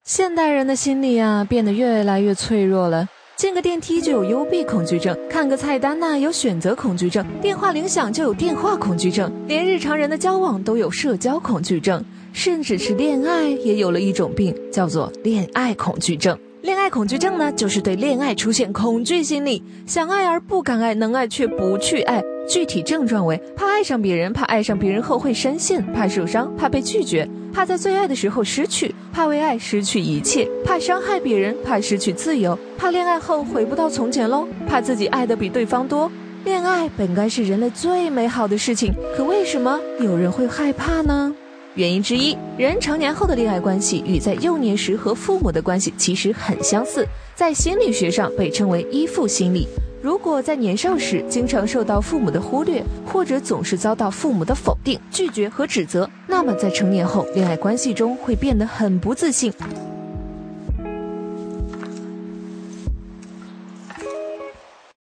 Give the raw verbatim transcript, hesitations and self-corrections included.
现代人的心理啊，变得越来越脆弱了。进个电梯就有幽闭恐惧症，看个菜单呐、啊、有选择恐惧症，电话铃响就有电话恐惧症，连日常人的交往都有社交恐惧症，甚至是恋爱也有了一种病，叫做恋爱恐惧症。恋爱恐惧症呢，就是对恋爱出现恐惧心理，想爱而不敢爱，能爱却不去爱。具体症状为：怕爱上别人，怕爱上别人后会深陷，怕受伤，怕被拒绝，怕在最爱的时候失去，怕为爱失去一切，怕伤害别人，怕失去自由，怕恋爱后回不到从前喽，怕自己爱的比对方多。恋爱本该是人类最美好的事情，可为什么有人会害怕呢？原因之一，人成年后的恋爱关系与在幼年时和父母的关系其实很相似，在心理学上被称为依附心理。如果在年少时经常受到父母的忽略，或者总是遭到父母的否定、拒绝和指责，那么在成年后恋爱关系中会变得很不自信。